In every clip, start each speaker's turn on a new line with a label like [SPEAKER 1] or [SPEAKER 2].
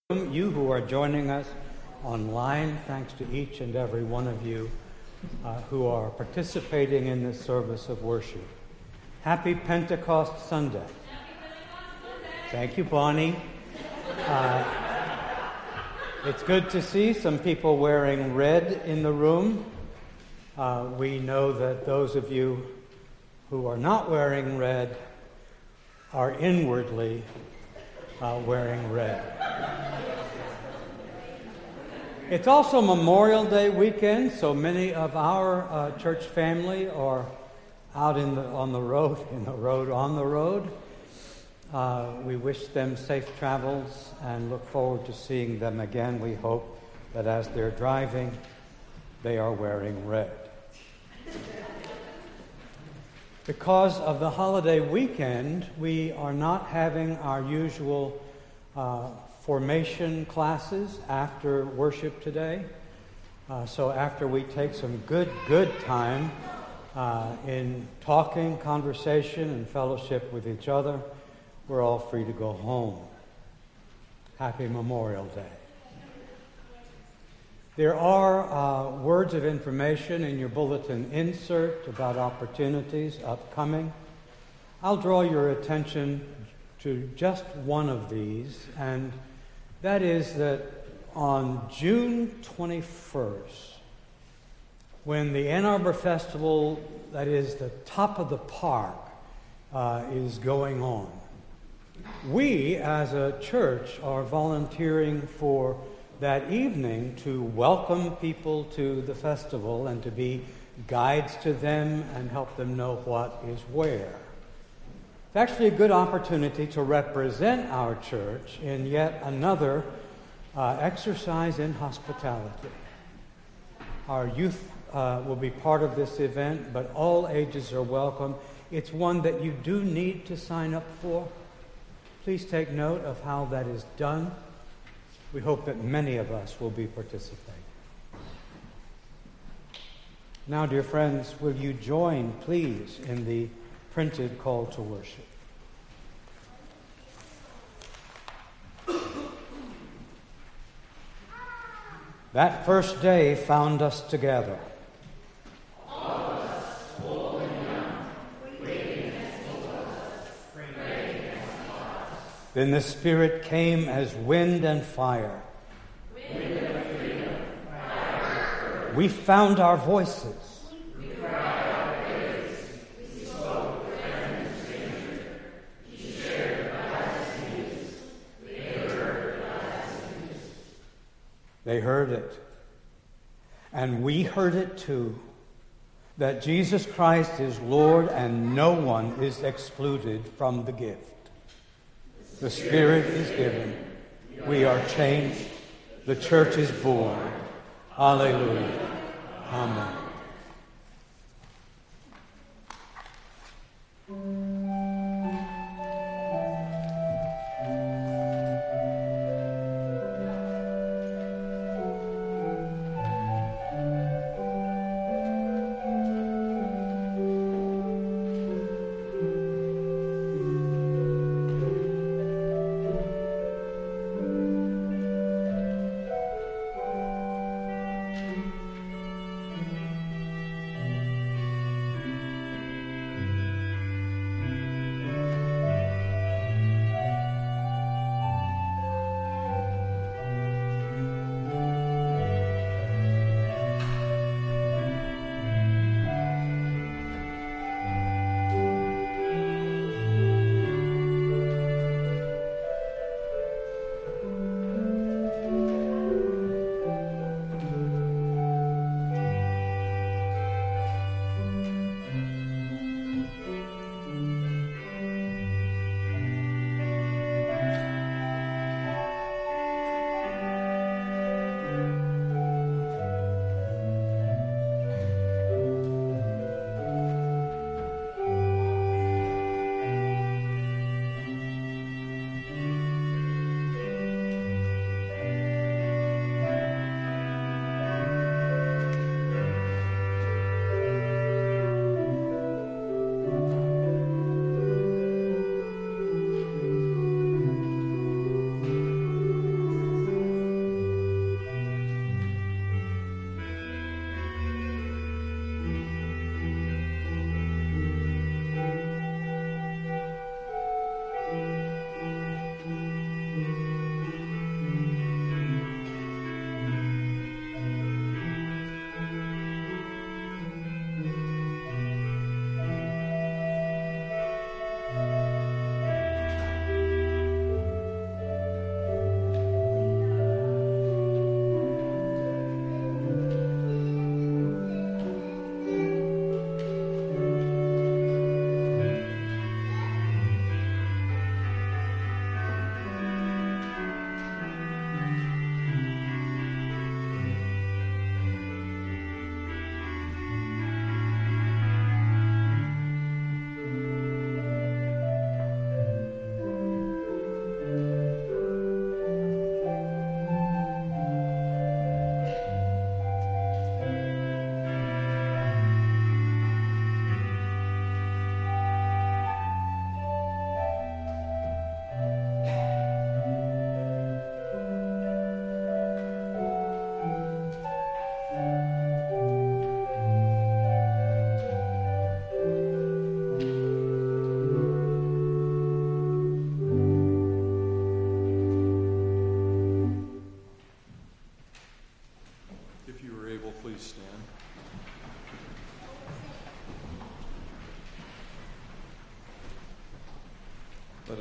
[SPEAKER 1] You who are joining us online, thanks to each and every one of you who are participating in this service of worship. Happy Pentecost Sunday. Thank you, Bonnie. It's good to see some people wearing red in the room. We know that those of you who are not wearing red are inwardly wearing red. It's also Memorial Day weekend, so many of our church family are out on the road. We wish them safe travels and look forward to seeing them again. We hope that as they're driving, they are wearing red. Because of the holiday weekend, we are not having our usual formation classes after worship today. So after we take some good time in talking, conversation, and fellowship with each other, we're all free to go home. Happy Memorial Day. There are words of information in your bulletin insert about opportunities upcoming. I'll draw your attention to just one of these, and that is that on June 21st, when the Ann Arbor Festival, that is the top of the park, is going on, we as a church are volunteering for that evening to welcome people to the festival and to be guides to them and help them know what is where. It's actually a good opportunity to represent our church in yet another exercise in hospitality. Our youth will be part of this event, but all ages are welcome. It's one that you do need to sign up for. Please take note of how that is done. We hope that many of us will be participating. Now, dear friends, will you join, please, in the printed call to worship? That first day found us together. Then the Spirit came as wind and fire. We found our voices. They heard it. And we heard it too. That Jesus Christ is Lord and no one is excluded from the gift. The Spirit is given. We are changed. The church is born. Hallelujah. Amen.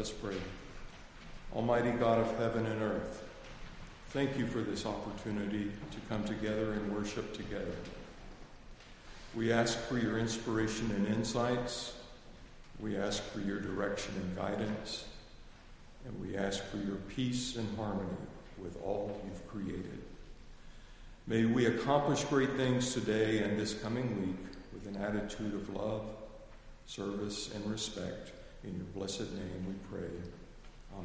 [SPEAKER 2] us pray. Almighty God of heaven and earth, thank you for this opportunity to come together and worship together. We ask for your inspiration and insights. We ask for your direction and guidance. And we ask for your peace and harmony with all you've created. May we accomplish great things today and this coming week with an attitude of love, service, and respect. In your blessed name we pray. Amen.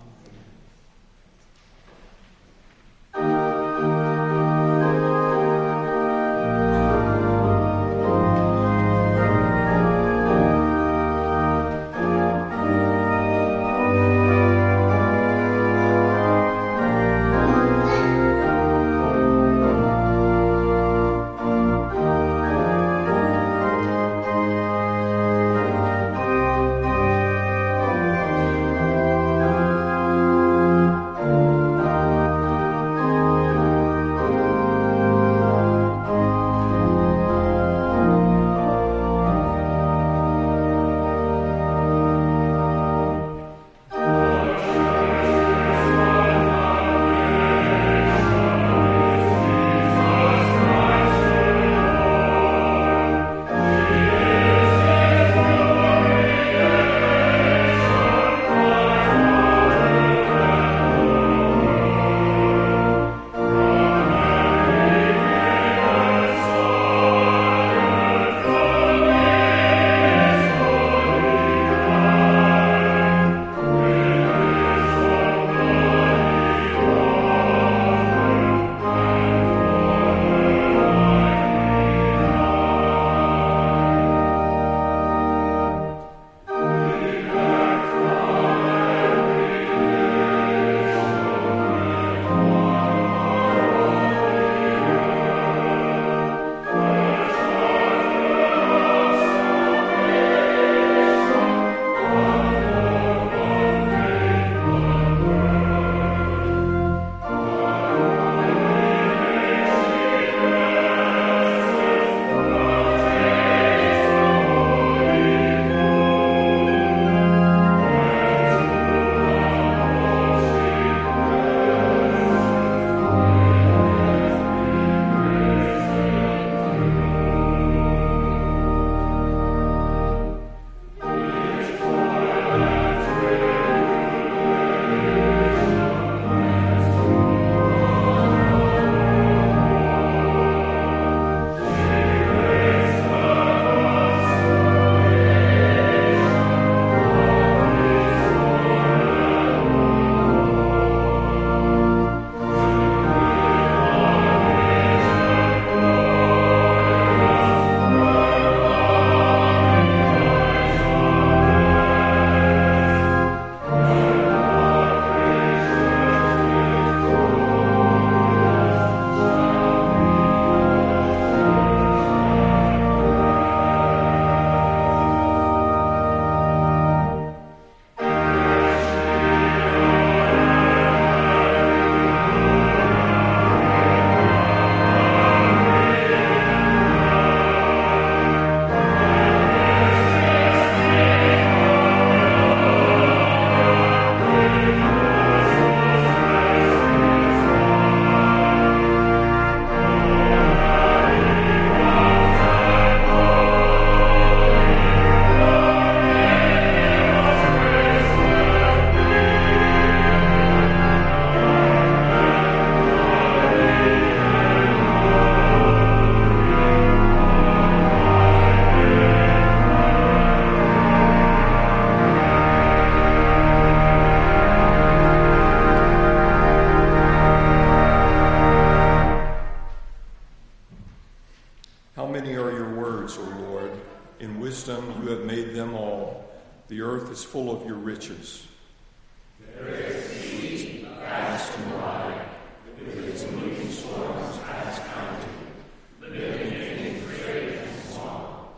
[SPEAKER 2] The earth is full of your riches.
[SPEAKER 3] There is deep, vast and wide, with its moving storms past counting, living things great and small.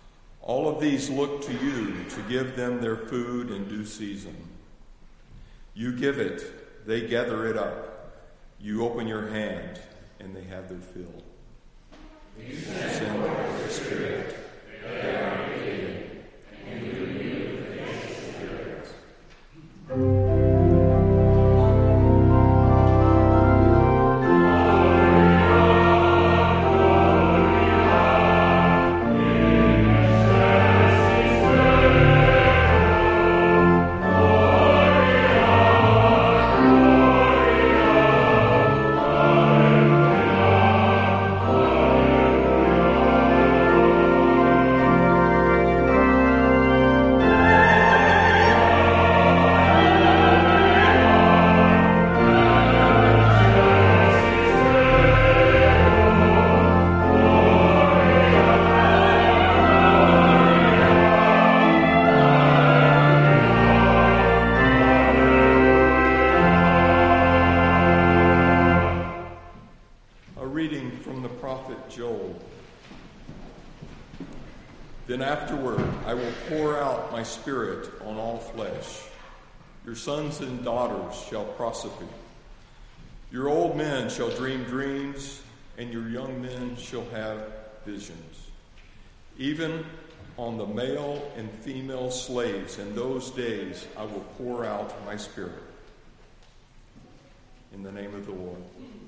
[SPEAKER 2] All of these look to you to give them their food in due season. You give it, they gather it up. You open your hand, and they have their fill.
[SPEAKER 3] You send forth the Spirit, they are created, and you renew the face of the earth.
[SPEAKER 2] Then afterward I will pour out my Spirit on all flesh. Your sons and daughters shall prophesy. Your old men shall dream dreams, and your young men shall have visions. Even on the male and female slaves in those days I will pour out my Spirit. In the name of the Lord.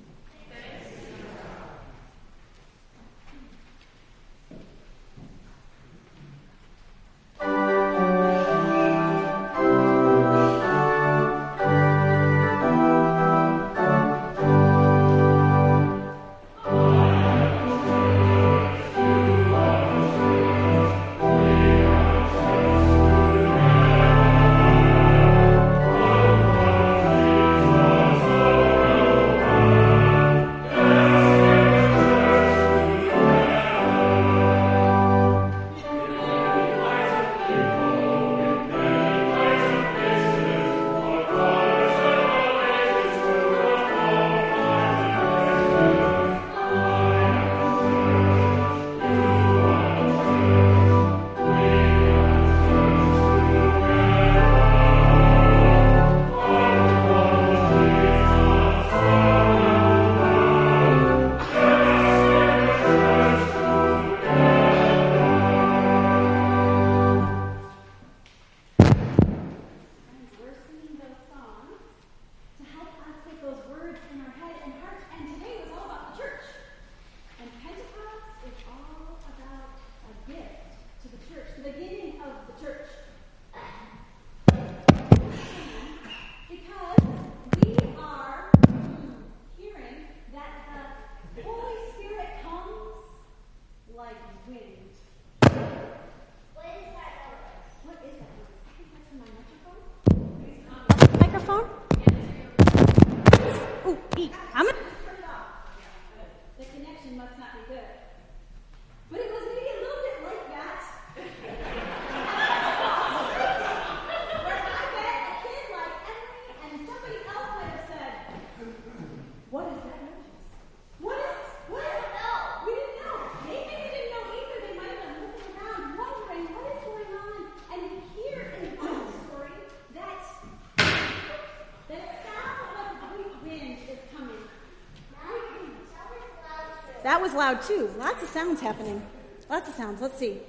[SPEAKER 4] That was loud too. Lots of sounds happening. Lots of sounds. Let's see.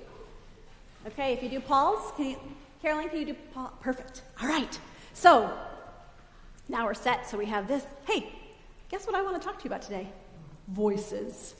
[SPEAKER 4] Okay, if you do Paul's, Caroline, can you do Paul? Perfect. All right. So, now we're set. So we have this. Hey, guess what I want to talk to you about today? Voices.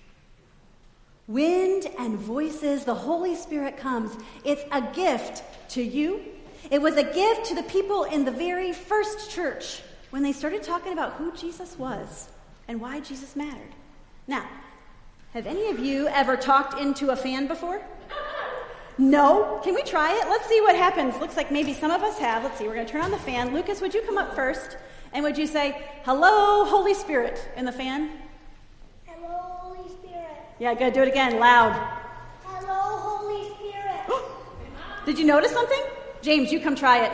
[SPEAKER 4] Wind and voices. The Holy Spirit comes. It's a gift to you. It was a gift to the people in the very first church when they started talking about who Jesus was and why Jesus mattered. Now, have any of you ever talked into a fan before? No? Can we try it? Let's see what happens. Looks like maybe some of us have. Let's see. We're going to turn on the fan. Lucas, would you come up first? And would you say, "Hello, Holy Spirit," in the fan?
[SPEAKER 5] Hello, Holy Spirit.
[SPEAKER 4] Yeah, good. Do it again, loud.
[SPEAKER 5] Hello, Holy Spirit.
[SPEAKER 4] Did you notice something? James, you come try it.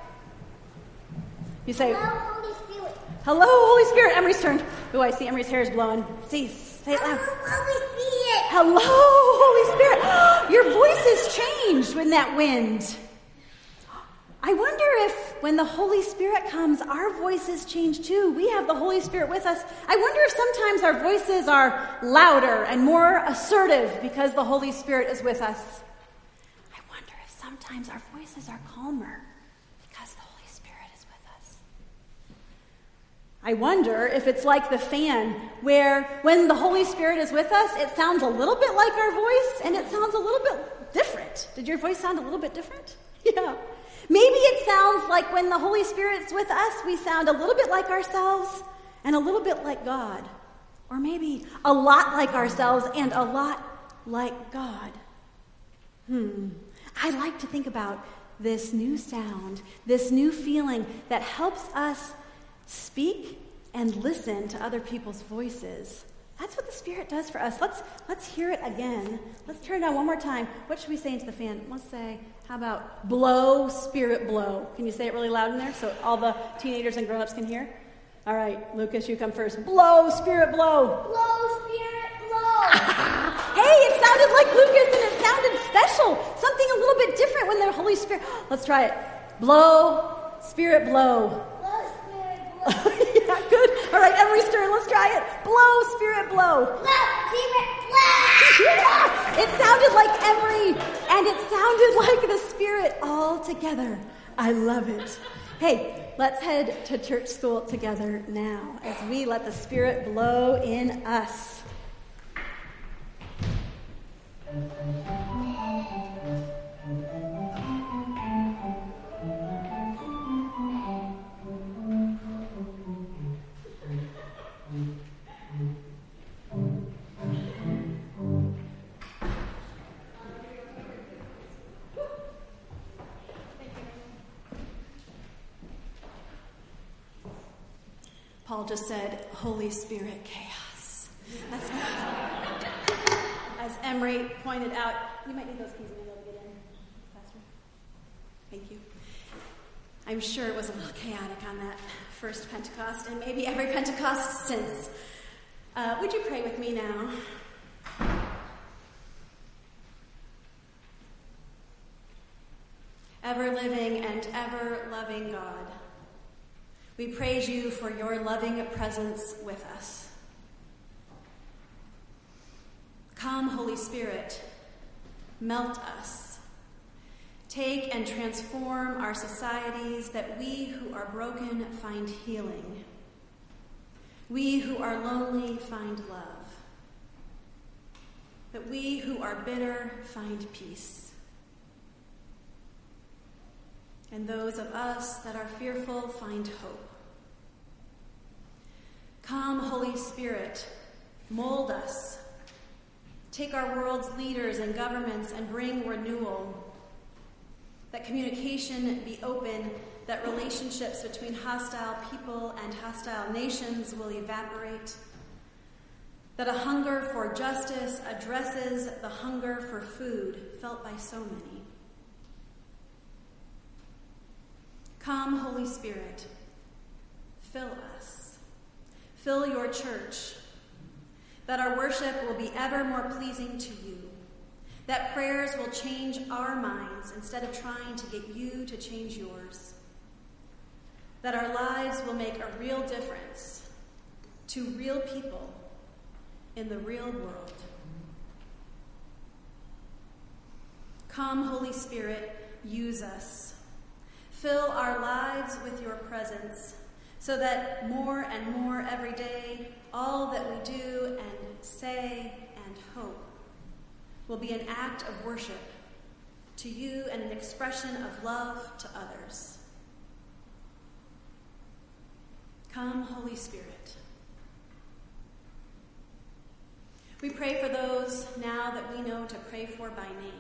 [SPEAKER 4] You say,
[SPEAKER 5] Hello, Holy Spirit.
[SPEAKER 4] "Hello, Holy Spirit." Emery's turn. Oh, I see Emery's hair is blowing. See, say it loud.
[SPEAKER 5] Hello, Holy Spirit.
[SPEAKER 4] Hello, Holy Spirit. Your voice has changed with that wind. I wonder if when the Holy Spirit comes, our voices change too. We have the Holy Spirit with us. I wonder if sometimes our voices are louder and more assertive because the Holy Spirit is with us. I wonder if sometimes our voices are calmer because the Holy Spirit is with us. I wonder if it's like the fan, where when the Holy Spirit is with us, it sounds a little bit like our voice, and it sounds a little bit different. Did your voice sound a little bit different? Yeah. Maybe it sounds like when the Holy Spirit's with us, we sound a little bit like ourselves and a little bit like God. Or maybe a lot like ourselves and a lot like God. I like to think about this new sound, this new feeling that helps us speak and listen to other people's voices. That's what the Spirit does for us. Let's hear it again. Let's turn it on one more time. What should we say into the fan? Let's say, how about blow, Spirit, blow? Can you say it really loud in there so all the teenagers and grown-ups can hear? All right, Lucas, you come first. Blow, Spirit, blow.
[SPEAKER 5] Blow, Spirit, blow.
[SPEAKER 4] Hey, it sounded like Lucas and it sounded special, something a little bit different when the Holy Spirit. Let's try it. Blow, Spirit, blow.
[SPEAKER 5] Blow, Spirit, blow.
[SPEAKER 4] Yeah, good. All right, Emery Stern, let's try it. Blow, Spirit, blow.
[SPEAKER 5] Blow, Spirit, blow.
[SPEAKER 4] Yeah, it sounded like Emery, and it sounded like the Spirit all together. I love it. Hey, let's head to church school together now as we let the Spirit blow in us. Paul just said, Holy Spirit, chaos. That's as Emery pointed out. You might need those keys in the middle to get in, Pastor. Thank you. I'm sure it was a little chaotic on that first Pentecost, and maybe every Pentecost since. Would you pray with me now? Ever-living and ever-loving God, we praise you for your loving presence with us. Come, Holy Spirit, melt us. Take and transform our societies that we who are broken find healing. We who are lonely find love. That we who are bitter find peace. And those of us that are fearful find hope. Come, Holy Spirit, mold us. Take our world's leaders and governments and bring renewal. That communication be open, that relationships between hostile people and hostile nations will evaporate. That a hunger for justice addresses the hunger for food felt by so many. Come, Holy Spirit, fill us. Fill your church, that our worship will be ever more pleasing to you, that prayers will change our minds instead of trying to get you to change yours, that our lives will make a real difference to real people in the real world. Come, Holy Spirit, use us. Fill our lives with your presence so that more and more every day, all that we do and say and hope will be an act of worship to you and an expression of love to others. Come, Holy Spirit. We pray for those now that we know to pray for by name.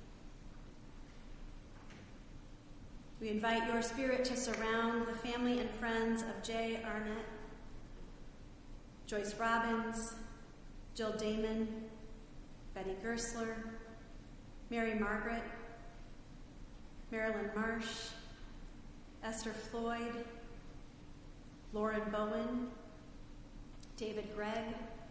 [SPEAKER 4] We invite your Spirit to surround the family and friends of Jay Arnett, Joyce Robbins, Jill Damon, Betty Gersler, Mary Margaret, Marilyn Marsh, Esther Floyd, Lauren Bowen, David Gregg.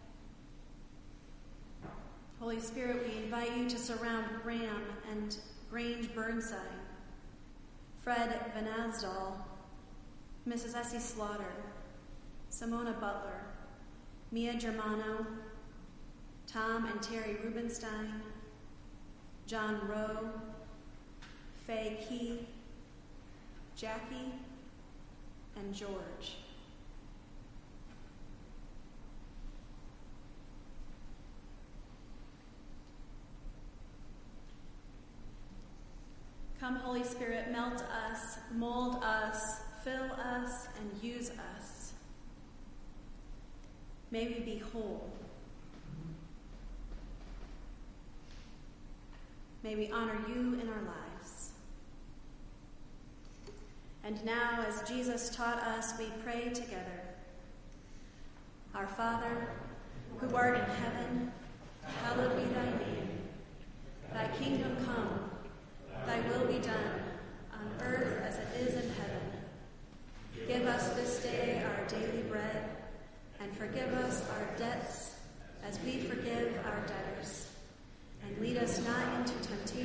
[SPEAKER 4] Holy Spirit, we invite you to surround Graham and Grange Burnside, Fred Van Asdal, Mrs. Essie Slaughter, Simona Butler, Mia Germano, Tom and Terry Rubenstein, John Rowe, Faye Key, Jackie, and George. Come, Holy Spirit, melt us, mold us, fill us, and use us. May we be whole. May we honor you in our lives. And now, as Jesus taught us, we pray together. Our Father, who art in heaven, hallowed be thy name. Thy kingdom come. Thy will be done, on earth as it is in heaven. Give us this day our daily bread, and forgive us our debts as we forgive our debtors. And lead us not into temptation,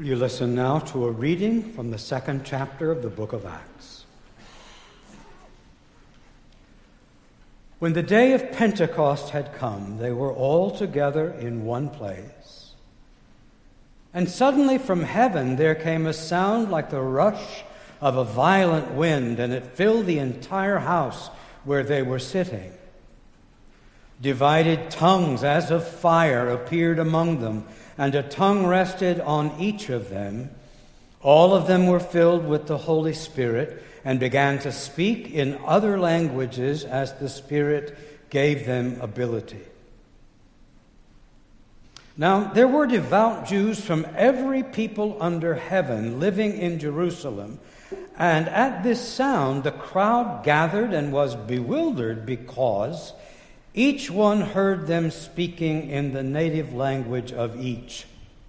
[SPEAKER 1] Will you listen now to a reading from the 2nd chapter of the book of Acts? When the day of Pentecost had come, they were all together in one place. And suddenly from heaven there came a sound like the rush of a violent wind, and it filled the entire house where they were sitting. Divided tongues as of fire appeared among them, and a tongue rested on each of them. All of them were filled with the Holy Spirit and began to speak in other languages as the Spirit gave them ability. Now, there were devout Jews from every people under heaven living in Jerusalem, and at this sound the crowd gathered and was bewildered because each one heard them speaking in the native language of each.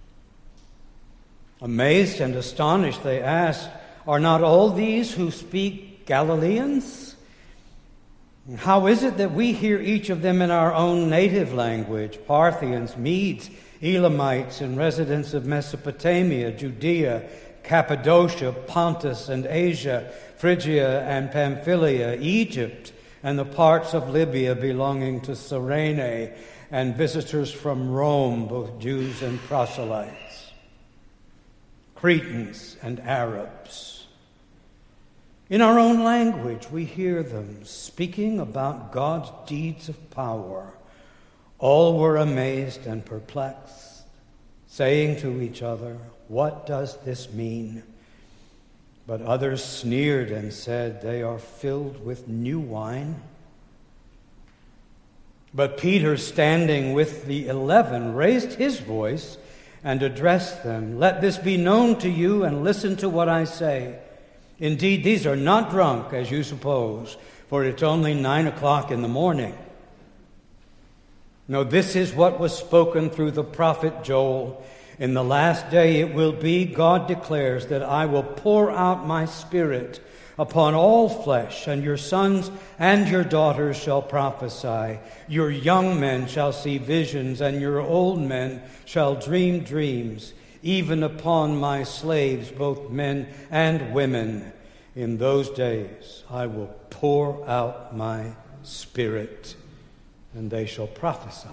[SPEAKER 1] Amazed and astonished, they asked, "Are not all these who speak Galileans? How is it that we hear each of them in our own native language? Parthians, Medes, Elamites, and residents of Mesopotamia, Judea, Cappadocia, Pontus, and Asia, Phrygia and Pamphylia, Egypt, and the parts of Libya belonging to Cyrene, and visitors from Rome, both Jews and proselytes, Cretans and Arabs. In our own language we hear them speaking about God's deeds of power." All were amazed and perplexed, saying to each other, "What does this mean?" But others sneered and said, "They are filled with new wine." But Peter, standing with the 11, raised his voice and addressed them, "Let this be known to you, and listen to what I say. Indeed, these are not drunk, as you suppose, for it's only 9 o'clock in the morning. No, this is what was spoken through the prophet Joel. In the last day it will be, God declares, that I will pour out my Spirit upon all flesh, and your sons and your daughters shall prophesy. Your young men shall see visions, and your old men shall dream dreams, even upon my slaves, both men and women. In those days I will pour out my Spirit, and they shall prophesy."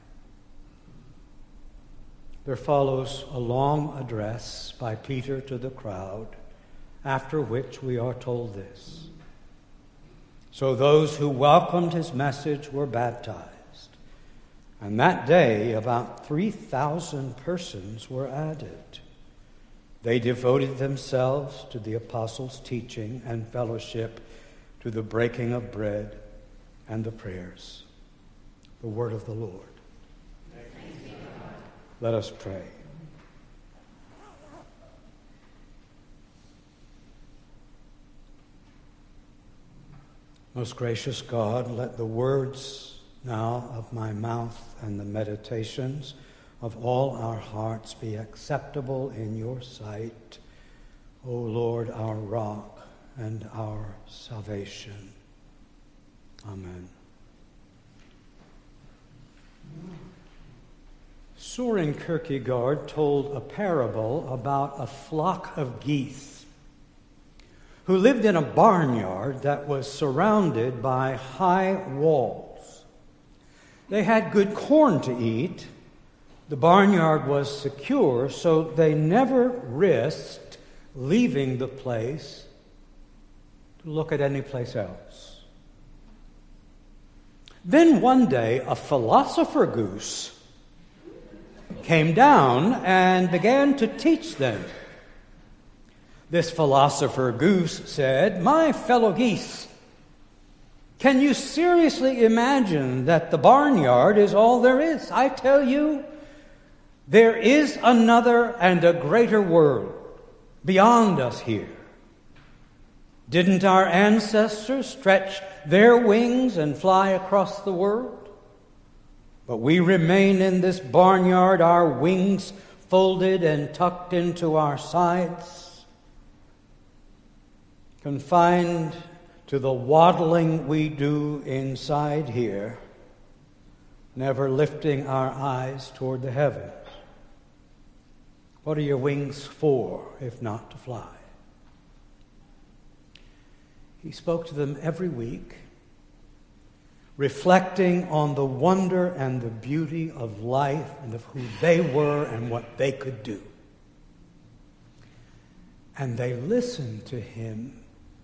[SPEAKER 1] There follows a long address by Peter to the crowd, after which we are told this: "So those who welcomed his message were baptized, and that day about 3,000 persons were added. They devoted themselves to the apostles' teaching and fellowship, to the breaking of bread and the prayers." The word of the Lord. Let us pray. Most gracious God, let the words now of my mouth and the meditations of all our hearts be acceptable in your sight, O Lord, our rock and our salvation. Amen. Søren Kierkegaard told a parable about a flock of geese who lived in a barnyard that was surrounded by high walls. They had good corn to eat. The barnyard was secure, so they never risked leaving the place to look at any place else. Then one day, a philosopher goose came down and began to teach them. This philosopher goose said, "My fellow geese, can you seriously imagine that the barnyard is all there is? I tell you, there is another and a greater world beyond us here. Didn't our ancestors stretch their wings and fly across the world? But we remain in this barnyard, our wings folded and tucked into our sides, confined to the waddling we do inside here, never lifting our eyes toward the heavens. What are your wings for, if not to fly? He spoke to them every week, reflecting on the wonder and the beauty of life and of who they were and what they could do. And they listened to him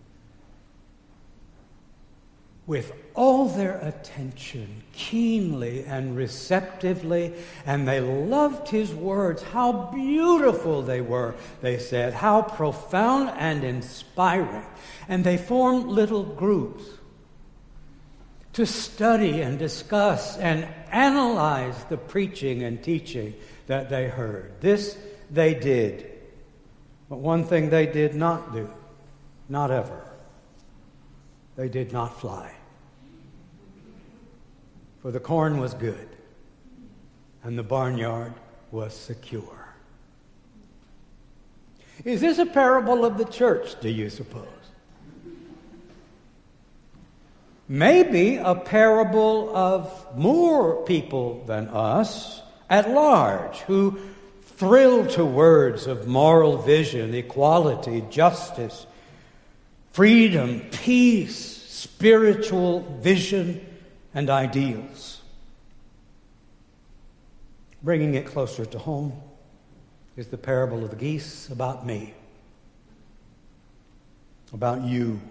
[SPEAKER 1] with all their attention, keenly and receptively, and they loved his words. How beautiful they were, they said, how profound and inspiring. And they formed little groups to study and discuss and analyze the preaching and teaching that they heard. This they did. But one thing they did not do, not ever, they did not fly. For the corn was good, and the barnyard was secure. Is this a parable of the church, do you suppose? Maybe a parable of more people than us at large who thrill to words of moral vision, equality, justice, freedom, peace, spiritual vision, and ideals. Bringing it closer to home is the parable of the geese about me, about you.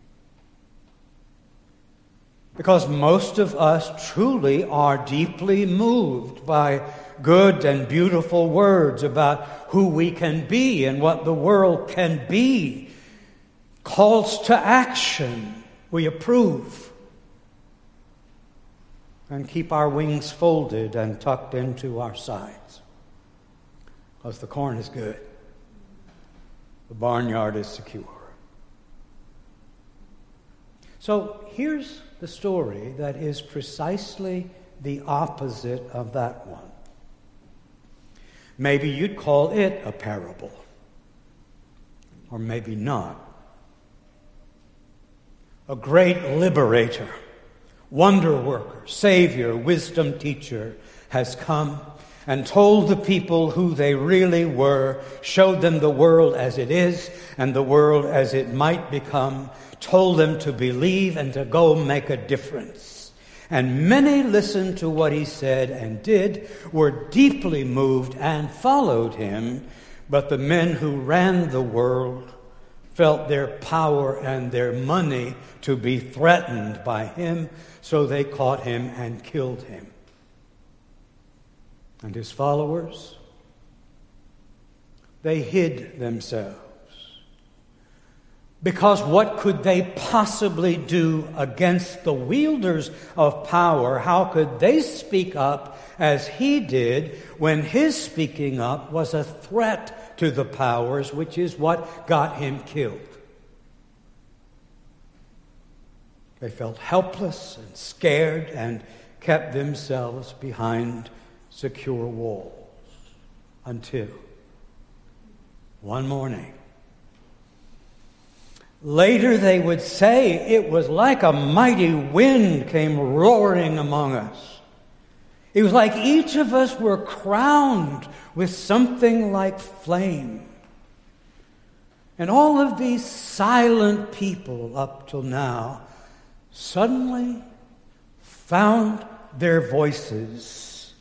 [SPEAKER 1] Because most of us truly are deeply moved by good and beautiful words about who we can be and what the world can be. Calls to action we approve. And keep our wings folded and tucked into our sides. Because the corn is good. The barnyard is secure. So here's the story that is precisely the opposite of that one. Maybe you'd call it a parable. Or maybe not. A great liberator, wonder worker, savior, wisdom teacher has come and told the people who they really were, showed them the world as it is and the world as it might become, told them to believe and to go make a difference. And many listened to what he said and did, were deeply moved and followed him, but the men who ran the world felt their power and their money to be threatened by him, so they caught him and killed him. And his followers, they hid themselves. Because what could they possibly do against the wielders of power? How could they speak up as he did when his speaking up was a threat to the powers, which is what got him killed? They felt helpless and scared and kept themselves behind secure walls until one morning. Later they would say it was like a mighty wind came roaring among us. It was like each of us were crowned with something like flame. And all of these silent people up till now suddenly found their voices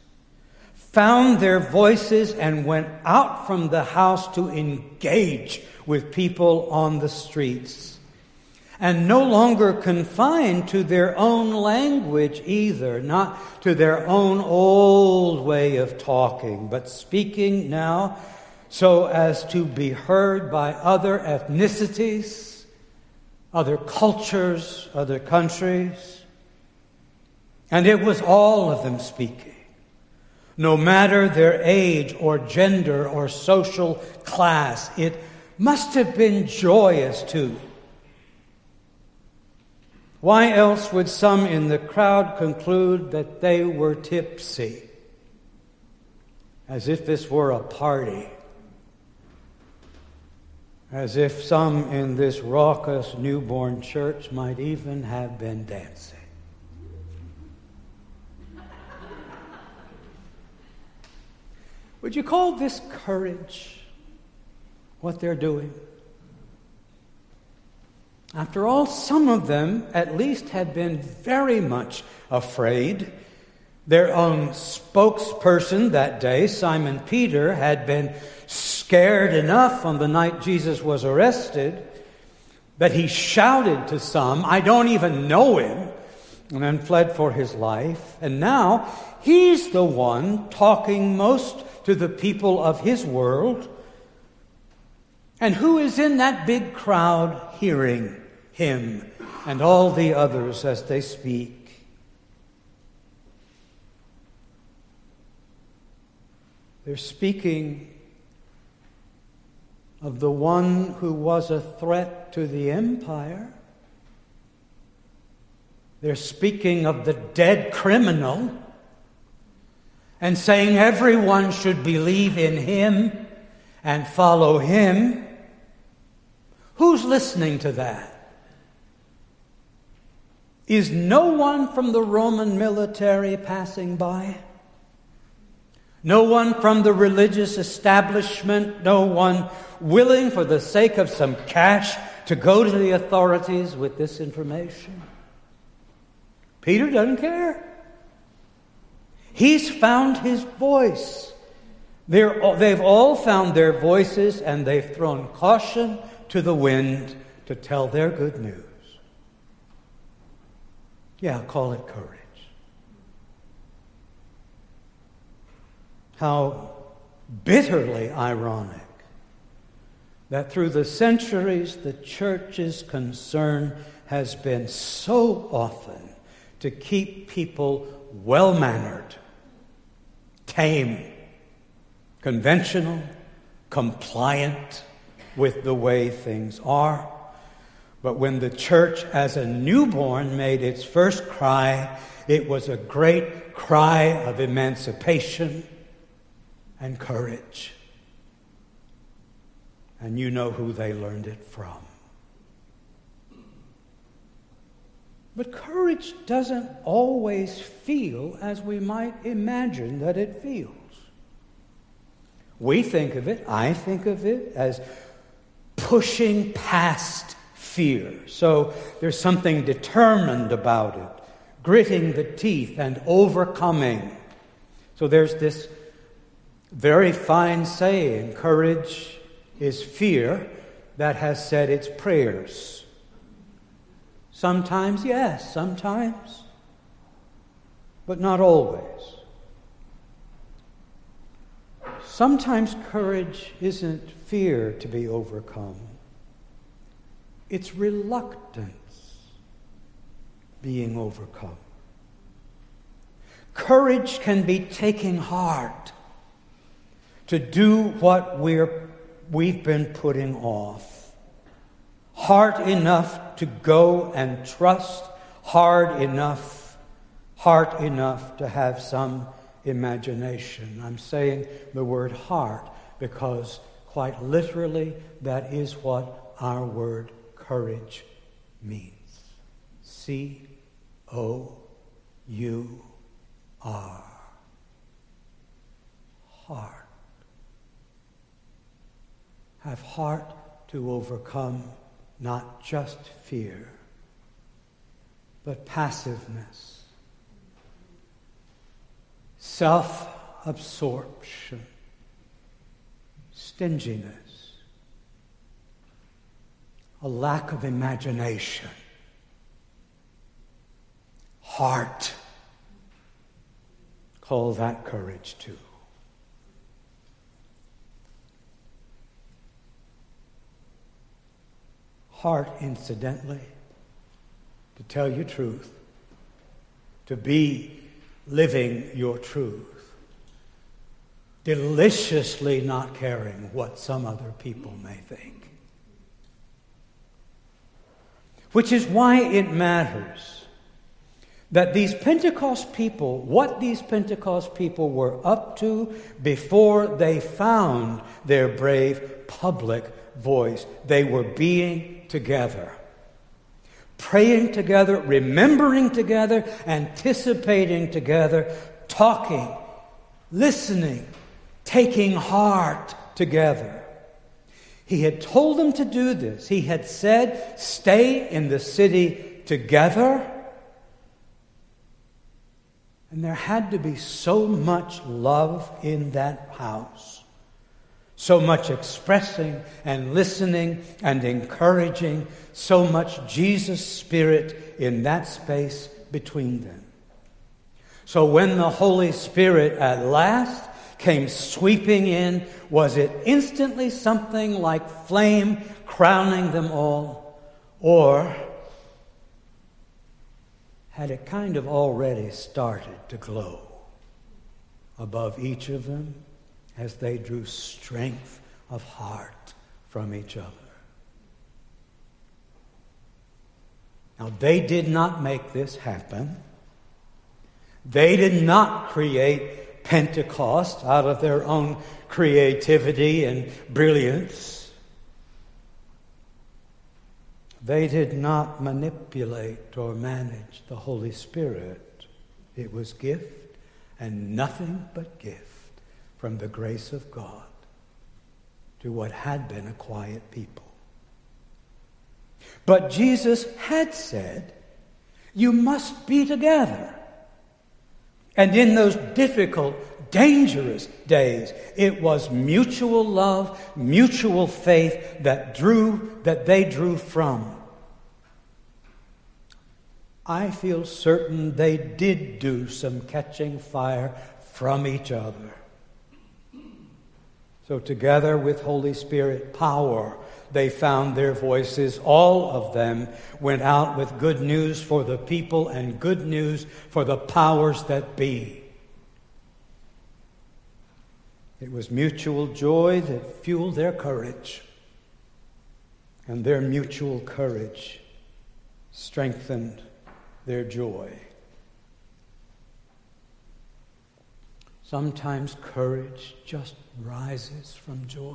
[SPEAKER 1] and went out from the house to engage with people on the streets. And no longer confined to their own language either, not to their own old way of talking, but speaking now so as to be heard by other ethnicities, other cultures, other countries. And it was all of them speaking. No matter their age or gender or social class, it must have been joyous too. Why else would some in the crowd conclude that they were tipsy, as if this were a party, as if some in this raucous newborn church might even have been dancing? Would you call this courage, what they're doing? After all, some of them at least had been very much afraid. Their own spokesperson that day, Simon Peter, had been scared enough on the night Jesus was arrested that he shouted to some, "I don't even know him," and then fled for his life. And now he's the one talking most to the people of his world. And who is in that big crowd hearing him and all the others as they speak? They're speaking of the one who was a threat to the empire. They're speaking of the dead criminal and saying everyone should believe in him and follow him. Who's listening to that? Is no one from the Roman military passing by? No one from the religious establishment? No one willing, for the sake of some cash, to go to the authorities with this information? Peter doesn't care. He's found his voice. They've all found their voices, and they've thrown caution to the wind to tell their good news. Yeah, call it courage. How bitterly ironic that through the centuries the church's concern has been so often to keep people well-mannered, tame, conventional, compliant with the way things are. But when the church as a newborn made its first cry, it was a great cry of emancipation and courage. And you know who they learned it from. But courage doesn't always feel as we might imagine that it feels. We think of it, I think of it, as pushing past fear. So there's something determined about it, gritting the teeth and overcoming. So there's this very fine saying, courage is fear that has said its prayers. Sometimes, yes, sometimes, but not always. Sometimes courage isn't fear to be overcome. It's reluctance being overcome. Courage can be taking heart to do what we've been putting off. Heart enough to go and trust, heart enough to have some imagination. I'm saying the word heart because quite literally that is what our word courage means. C-O-U-R. Heart. Have heart to overcome not just fear, but passiveness, self-absorption, stinginess, a lack of imagination. Heart. Call that courage too. Heart, incidentally, to tell you truth, to be living your truth, deliciously not caring what some other people may think. Which is why it matters that these Pentecost people, what these Pentecost people were up to before they found their brave public voice. They were being together, praying together, remembering together, anticipating together, talking, listening, taking heart together. He had told them to do this. He had said, stay in the city together. And there had to be so much love in that house. So much expressing and listening and encouraging. So much Jesus' Spirit in that space between them. So when the Holy Spirit at last came sweeping in, was it instantly something like flame crowning them all? Or had it kind of already started to glow above each of them as they drew strength of heart from each other? Now, they did not make this happen. They did not create Pentecost out of their own creativity and brilliance. They did not manipulate or manage the Holy Spirit. It was gift and nothing but gift from the grace of God to what had been a quiet people. But Jesus had said, you must be together. And in those difficult, dangerous days, it was mutual love, mutual faith that they drew from. I feel certain they did do some catching fire from each other. So together with Holy Spirit power, they found their voices. All of them went out with good news for the people and good news for the powers that be. It was mutual joy that fueled their courage, and their mutual courage strengthened their joy. Sometimes courage just rises from joy.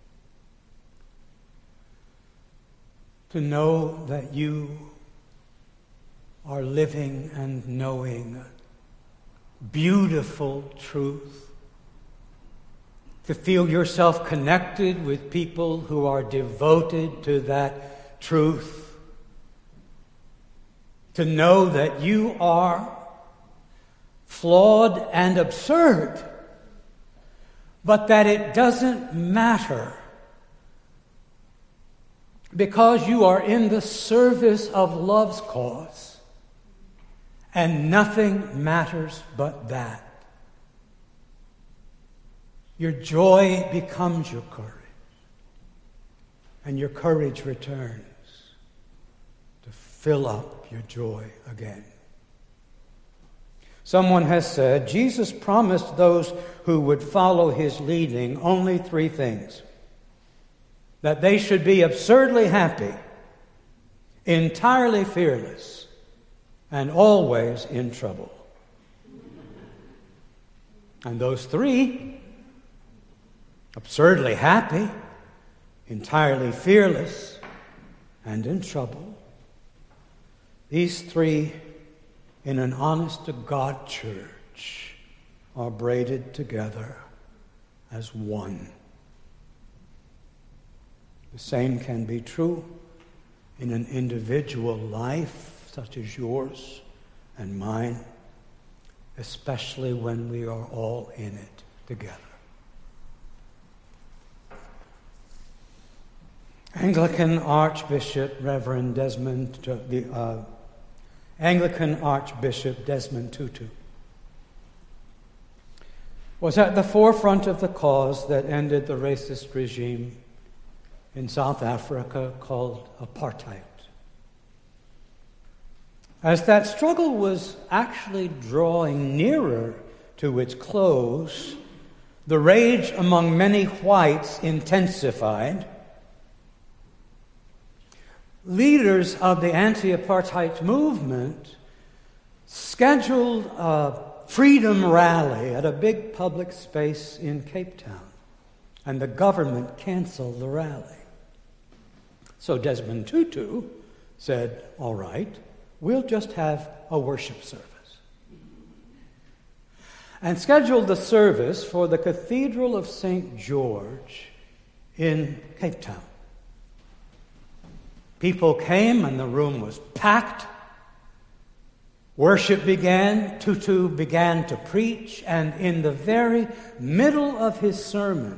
[SPEAKER 1] To know that you are living and knowing beautiful truth. To feel yourself connected with people who are devoted to that truth. To know that you are flawed and absurd, but that it doesn't matter because you are in the service of love's cause, and nothing matters but that. Your joy becomes your courage, and your courage returns to fill up your joy again. Someone has said, Jesus promised those who would follow his leading only 3 things. That they should be absurdly happy, entirely fearless, and always in trouble. And those 3, absurdly happy, entirely fearless, and in trouble, these 3 in an honest-to-God church are braided together as one. The same can be true in an individual life such as yours and mine, especially when we are all in it together. Anglican Archbishop Desmond Tutu was at the forefront of the cause that ended the racist regime in South Africa called apartheid. As that struggle was actually drawing nearer to its close, the rage among many whites intensified. Leaders of the anti-apartheid movement scheduled a freedom rally at a big public space in Cape Town, and the government canceled the rally. So Desmond Tutu said, all right, we'll just have a worship service. and scheduled the service for the Cathedral of St. George in Cape Town. People came and the room was packed. Worship began. Tutu began to preach, and in the very middle of his sermon,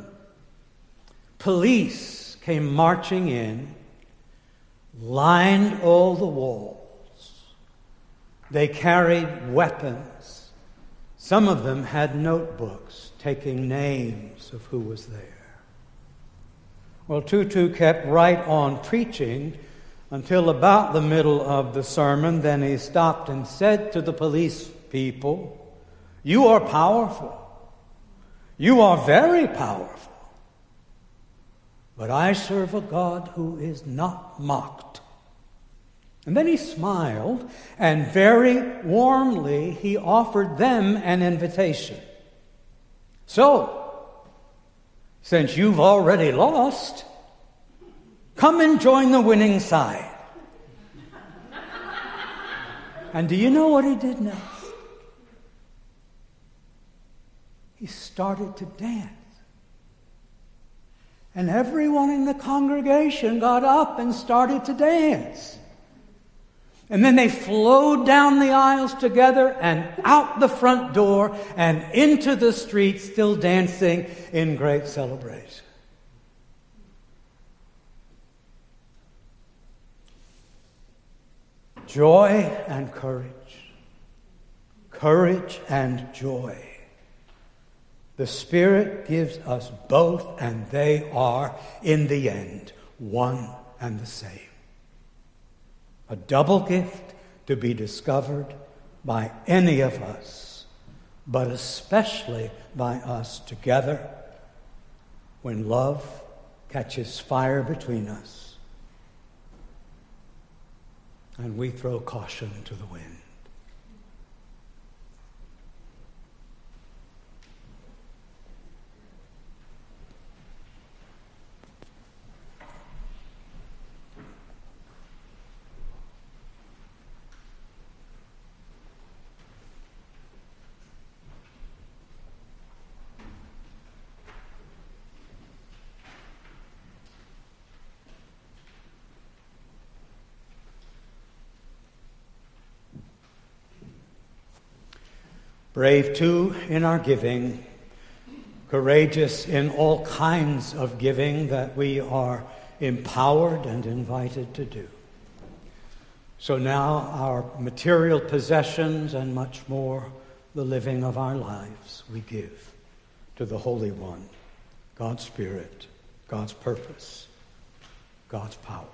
[SPEAKER 1] police came marching in, lined all the walls. They carried weapons. Some of them had notebooks taking names of who was there. Well, Tutu kept right on preaching until about the middle of the sermon. Then he stopped and said to the police people, "You are powerful. You are very powerful. But I serve a God who is not mocked." And then he smiled, and very warmly he offered them an invitation. "So, since you've already lost, come and join the winning side." And do you know what he did next? He started to dance. And everyone in the congregation got up and started to dance. And then they flowed down the aisles together and out the front door and into the street, still dancing in great celebration. Joy and courage. Courage and joy. The Spirit gives us both, and they are, in the end, one and the same. A double gift to be discovered by any of us, but especially by us together when love catches fire between us and we throw caution to the wind. Brave, too, in our giving, courageous in all kinds of giving that we are empowered and invited to do. So now our material possessions and much more, the living of our lives, we give to the Holy One, God's Spirit, God's purpose, God's power.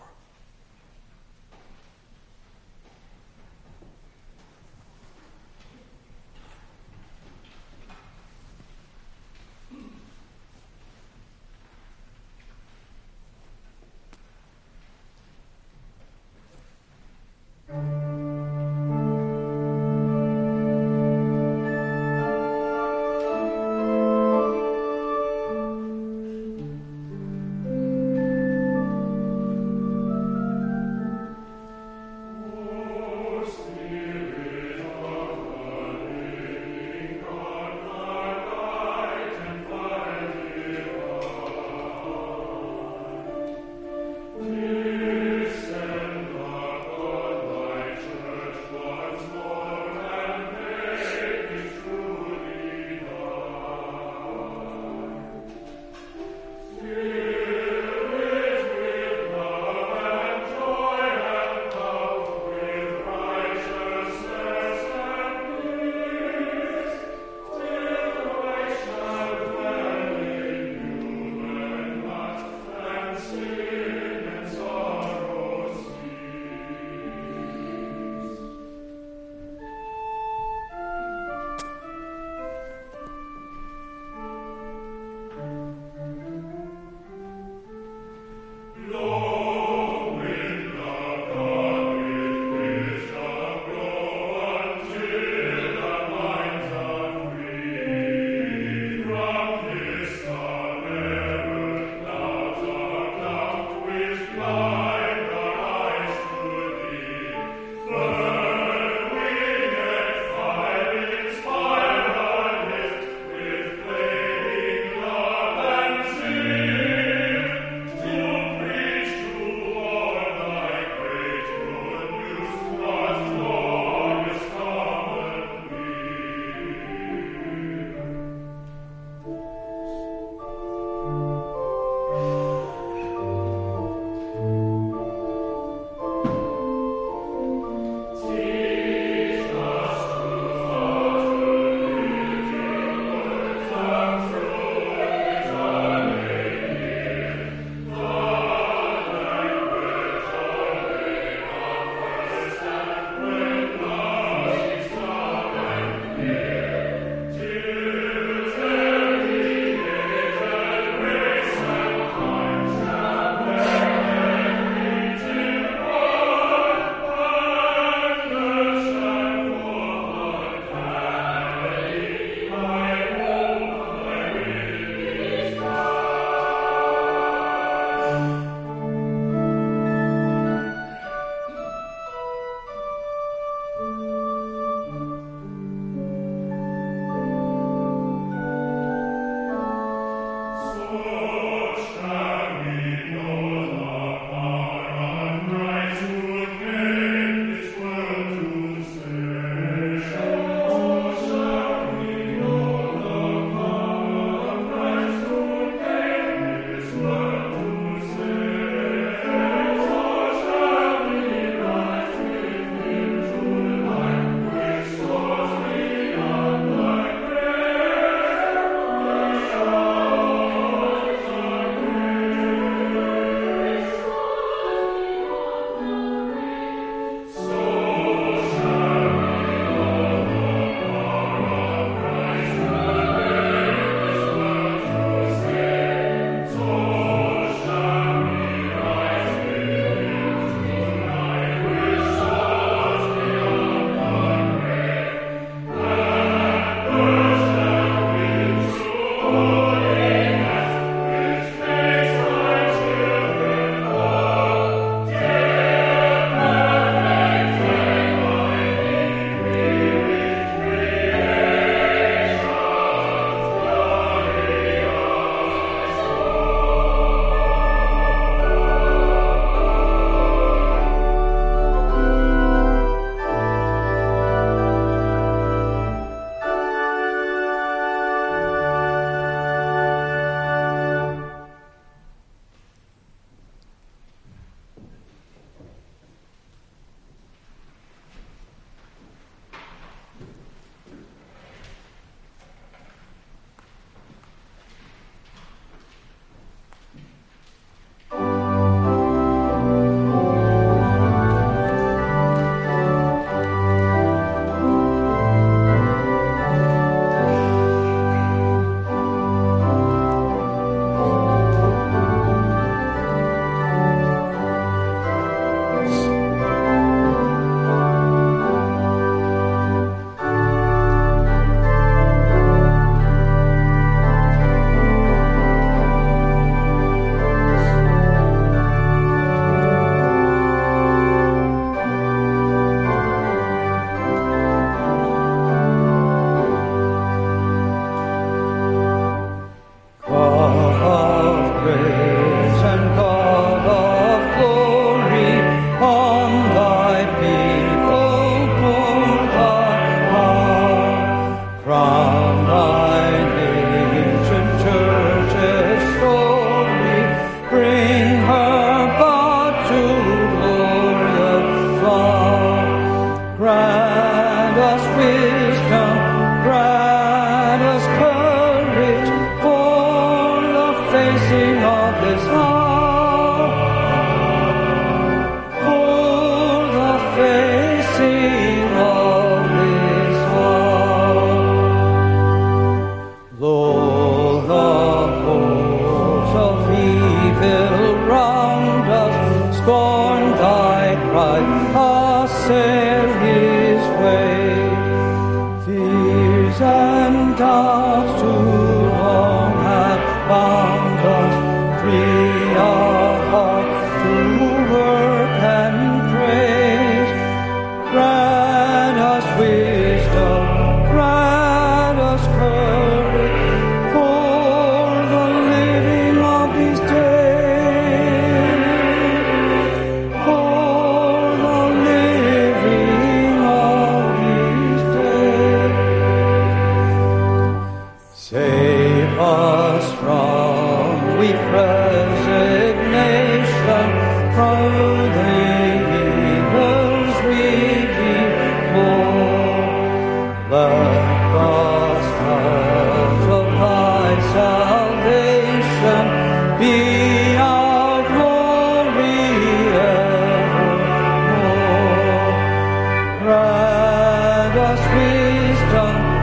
[SPEAKER 1] Grant us wisdom.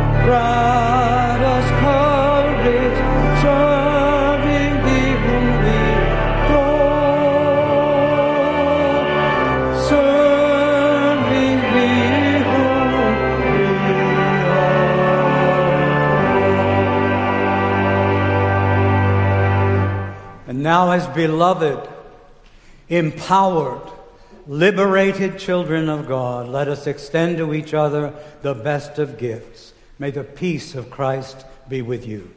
[SPEAKER 1] now, as beloved, empowered, liberated children of God, let us extend to each other the best of gifts. May the peace of Christ be with you.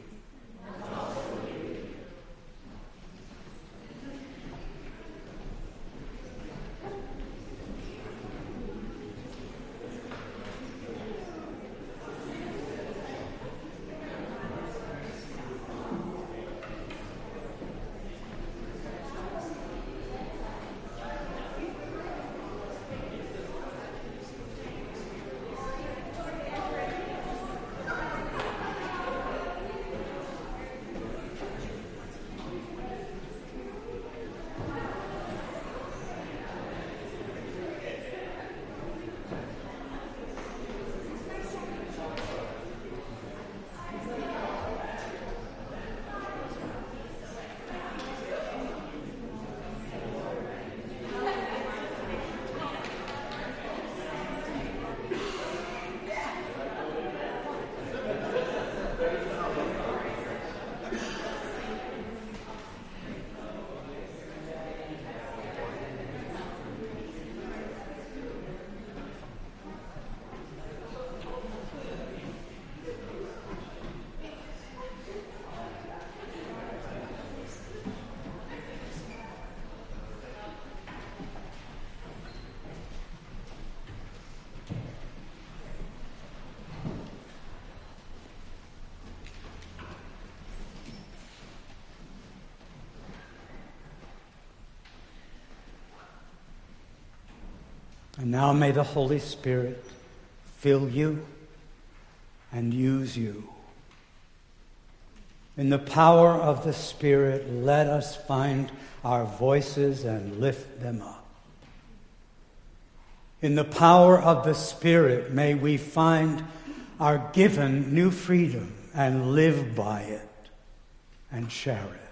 [SPEAKER 1] And now may the Holy Spirit fill you and use you. In the power of the Spirit, let us find our voices and lift them up. In the power of the Spirit, may we find our given new freedom and live by it and share it.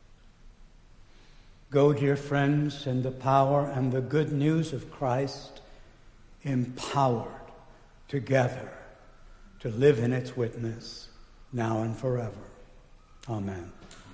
[SPEAKER 1] Go, dear friends, in the power and the good news of Christ, empowered together to live in its witness now and forever. Amen.